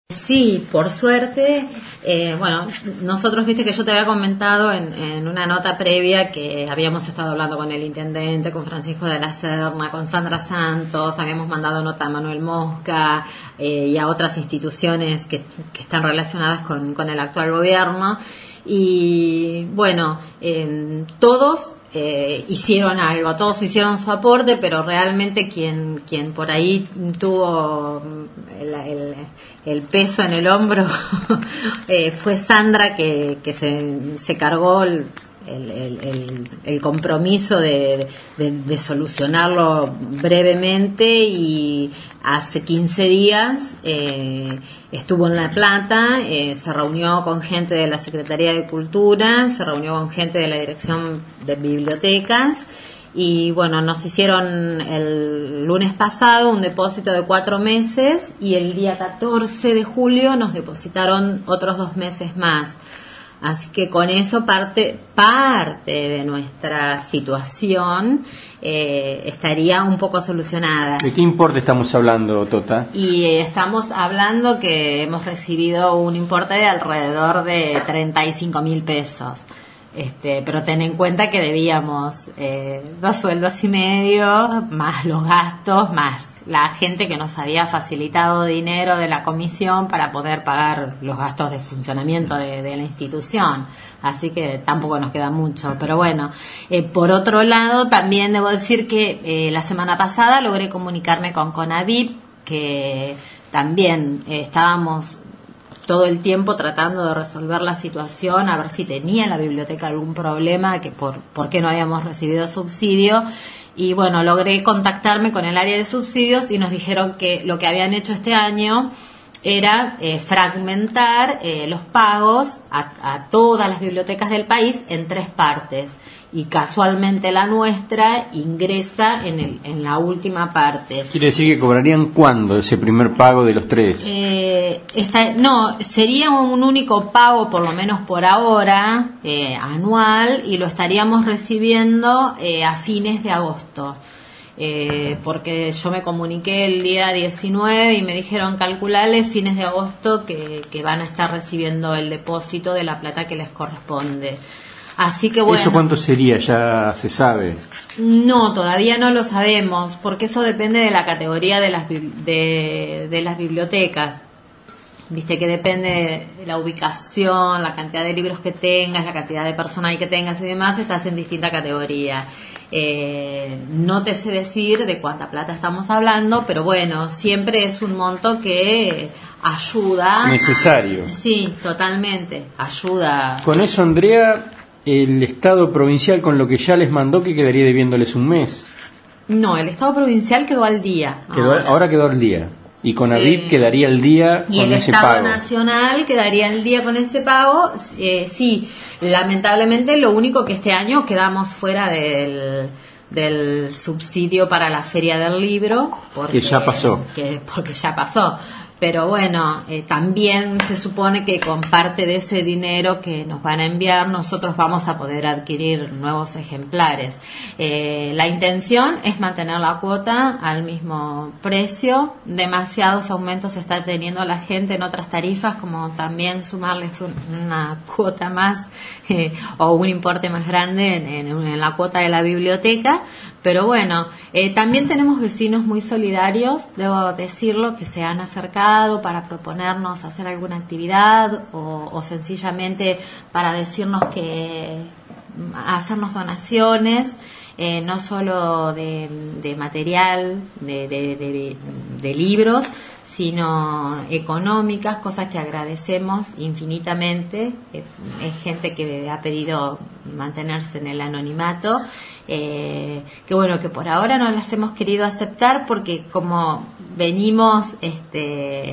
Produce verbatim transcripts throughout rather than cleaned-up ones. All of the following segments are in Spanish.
Sí, por suerte, eh, bueno, nosotros, viste que yo te había comentado en, en una nota previa que habíamos estado hablando con el intendente, con Francisco de la Serna, con Sandra Santos, habíamos mandado nota a Manuel Mosca eh, y a otras instituciones que, que están relacionadas con, con el actual gobierno. Y bueno, eh, todos eh, hicieron algo, todos hicieron su aporte, pero realmente quien quien por ahí tuvo el, el, el peso en el hombro eh, fue Sandra, que, que se, se cargó el, el, el, el compromiso de, de, de solucionarlo brevemente, y hace quince días eh, estuvo en La Plata, eh, se reunió con gente de la Secretaría de Cultura, se reunió con gente de la Dirección de Bibliotecas, y bueno, nos hicieron el lunes pasado un depósito de cuatro meses y el día catorce de julio nos depositaron otros dos meses más. Así que con eso parte parte de nuestra situación eh, estaría un poco solucionada. ¿De qué importe estamos hablando, Tota? Y eh, estamos hablando que hemos recibido un importe de alrededor de treinta y cinco mil pesos. Este, pero ten en cuenta que debíamos eh, dos sueldos y medio, más los gastos, más la gente que nos había facilitado dinero de la comisión para poder pagar los gastos de funcionamiento de, de la institución. Así que tampoco nos queda mucho. Pero bueno, eh, por otro lado, también debo decir que eh, la semana pasada logré comunicarme con CONAVIP, que también eh, estábamos todo el tiempo tratando de resolver la situación, a ver si tenía la biblioteca algún problema, que por, por qué no habíamos recibido subsidio. Y bueno, logré contactarme con el área de subsidios y nos dijeron que lo que habían hecho este año era eh, fragmentar eh, los pagos a, a todas las bibliotecas del país en tres partes. Y casualmente la nuestra ingresa en, el, en la última parte. ¿Quiere decir que cobrarían cuándo ese primer pago de los tres? Eh, esta, no, sería un único pago, por lo menos por ahora, eh, anual, y lo estaríamos recibiendo eh, a fines de agosto. Eh, porque yo me comuniqué el día diecinueve y me dijeron calcularles fines de agosto que, que van a estar recibiendo el depósito de la plata que les corresponde. Así que bueno. ¿Eso cuánto sería? ¿Ya se sabe? No, todavía no lo sabemos, porque eso depende de la categoría de las de, de las bibliotecas. Viste que depende de la ubicación, la cantidad de libros que tengas, la cantidad de personal que tengas y demás, estás en distinta categoría. Eh, no te sé decir de cuánta plata estamos hablando, pero bueno, siempre es un monto que ayuda. Necesario. Sí, totalmente, ayuda. Con eso, Andrea, el Estado provincial, con lo que ya les mandó, que quedaría debiéndoles un mes. No, el Estado provincial quedó al día. Quedó, ahora. ahora quedó al día. Y CONAVIP eh, quedaría al día con ese pago. Y el Estado Nacional quedaría al día con ese pago. Eh, sí, lamentablemente lo único que este año quedamos fuera del, del subsidio para la Feria del Libro. Porque, que ya pasó. Que, porque ya pasó. Pero bueno, eh, también se supone que con parte de ese dinero que nos van a enviar, nosotros vamos a poder adquirir nuevos ejemplares. Eh, la intención es mantener la cuota al mismo precio. Demasiados aumentos está teniendo la gente en otras tarifas, como también sumarles un, una cuota más eh, o un importe más grande en, en, en la cuota de la biblioteca. Pero bueno, eh, también tenemos vecinos muy solidarios, debo decirlo, que se han acercado para proponernos hacer alguna actividad o, o sencillamente para decirnos que hacernos donaciones, eh, no solo de, de material, de, de, de, de libros, sino económicas, cosas que agradecemos infinitamente. Eh, es gente que ha pedido mantenerse en el anonimato, eh, que bueno, que por ahora no las hemos querido aceptar porque como venimos este,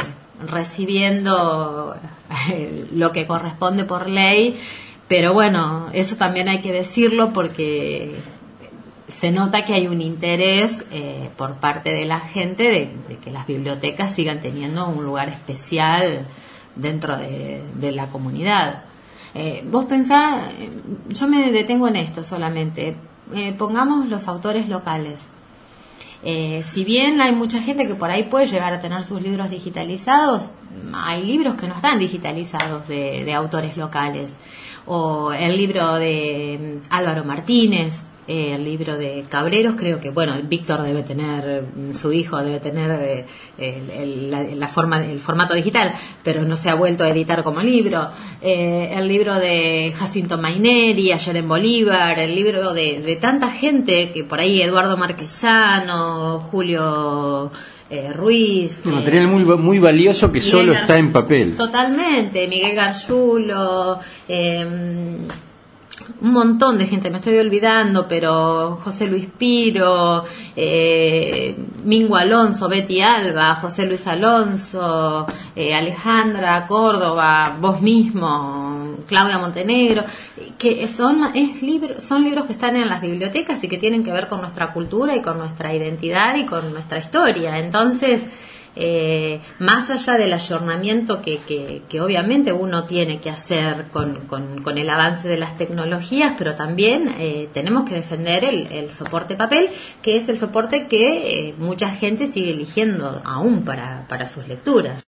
recibiendo lo que corresponde por ley, pero bueno, eso también hay que decirlo porque se nota que hay un interés eh, por parte de la gente de, de que las bibliotecas sigan teniendo un lugar especial dentro de, de la comunidad. Eh, vos pensá, yo me detengo en esto solamente, eh, pongamos los autores locales. Eh, si bien hay mucha gente que por ahí puede llegar a tener sus libros digitalizados, hay libros que no están digitalizados de, de autores locales. O el libro de Álvaro Martínez, eh, el libro de Cabreros, creo que, bueno, Víctor debe tener, su hijo debe tener eh, el, el, la, la forma, el formato digital, pero no se ha vuelto a editar como libro. Eh, el libro de Jacinto Maineri, Ayer en Bolívar, el libro de, de tanta gente, que por ahí Eduardo Marquesano, Julio eh, Ruiz. Un material muy muy valioso que Miguel solo Gar- está en papel. Totalmente, Miguel Gargiulo, eh, un montón de gente, me estoy olvidando, pero José Luis Piro, eh, Mingo Alonso, Betty Alba, José Luis Alonso, eh, Alejandra Córdoba, vos mismo, Claudia Montenegro, que son es libro, son libros que están en las bibliotecas y que tienen que ver con nuestra cultura y con nuestra identidad y con nuestra historia. Entonces, Eh, más allá del ayornamiento que, que, que obviamente uno tiene que hacer con, con, con el avance de las tecnologías, pero también eh, tenemos que defender el, el soporte papel, que es el soporte que eh, mucha gente sigue eligiendo aún para, para sus lecturas.